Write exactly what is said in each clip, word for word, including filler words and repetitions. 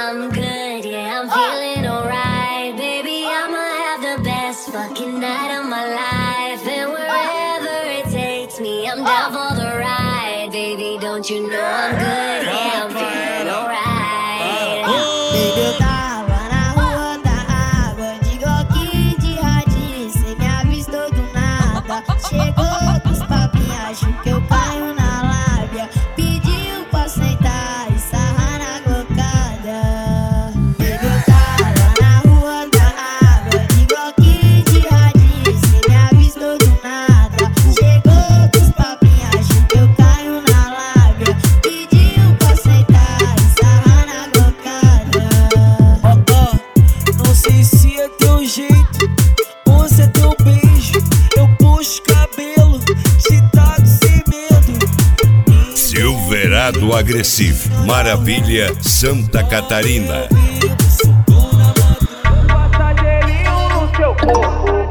I'm good, yeah, I'm feeling alright. Baby, I'ma have the best fucking night of my life. And wherever it takes me, I'm down for the ride. Baby, don't you know I'm good, yeah, I'm feeling alright. Baby, eu tava na rua da água, de Glock de radinho, cê me avistou do nada. Chegou dos papinhos, acho que eu caio na lábia. Pediu pra sentar e sarrar na glocada. Baby, eu tava na rua da água, de Glock de radinho, cê me avistou do nada. Chegou dos papinhos, acho que eu caio na lábia. Pediu pra sentar e sarrar na glocada. Ó, ó, não sei se é teu jeito ou se é teu beijo. Eu puxo cabelo, agitado sem medo. Silverado Agressivo, Maravilha, Santa Catarina. Passa gelinho no seu corpo.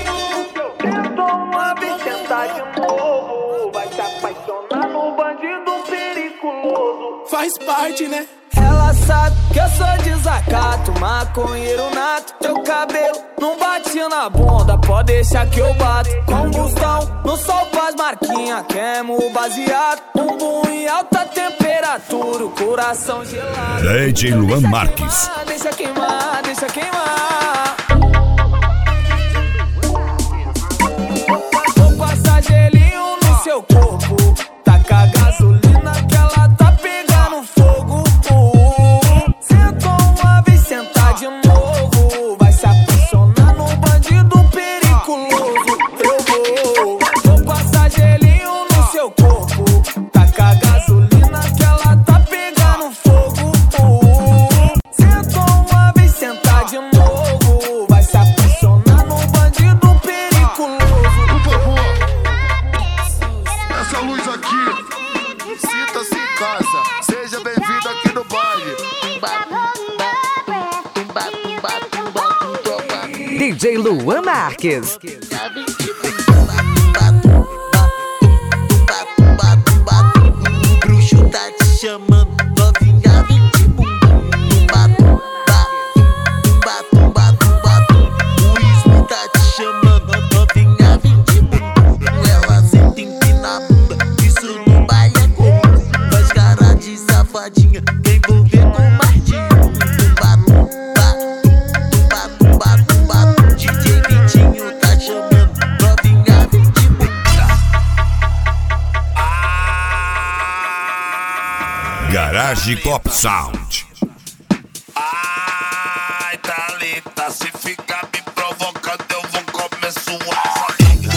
Toma Vicenta de novo. Vai se apaixonar no bandido periculoso. Faz parte, né? Ela sabe que eu sou desacato, maconheiro nato. Teu cabelo não bate na bunda, pode deixar que eu bato. Combustão, no sol faz marquinha, queimo o baseado. Bumbum em alta temperatura, o coração gelado. D J Luan Marques. Deixa queimar, deixa queimar. Vou passar gelinho no seu corpo. Taca gasolina que ela tá pegando fogo. Sentou uma vez, sentar de novo. Vai se apaixonar no bandido periculoso. Eu vou, vou passar gelinho no seu corpo. Taca gasolina que ela tá pegando fogo. Sentou uma vez, sentar de novo. Vai se apaixonar no bandido periculoso. Por favor, essa luz aqui, sinta-se em casa. Seja bem-vindo aqui no baile. D J Luan Marques. O bruxo tá te chamando, novinha, vem de bumbum. Tumba, tumba, tumba, tumba, tumba, tumba. O Ismo tá te chamando, novinha, vem de bumbum. Ela senta empina a bunda, isso não baile é comum. Faz cara de safadinha, quer envolver com mais de um. Tumba, tumba, tumba, tumba, tumba, tumba. D J Vitinho tá chamando, novinha, vem de bumbum. Garage Cop Sound. Ai, Thalita, se ficar me provocando, eu vou comer sua amiga.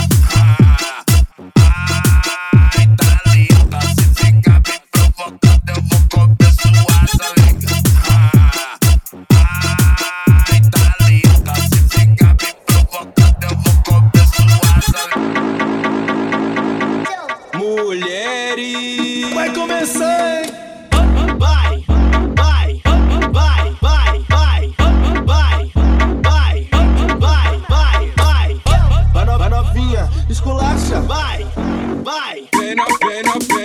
Ai, Thalita, se ficar me provocando, eu vou comer sua amiga. Ai, Thalita, se ficar me provocando, eu vou comer sua amiga. Mulheres, vai começar, hein? Vai, vai, vai, vai, vai, vai, vai, vai, vai, vai. Vai no- vai novinha, esculacha, vai, vai. Vem no- vem no- vem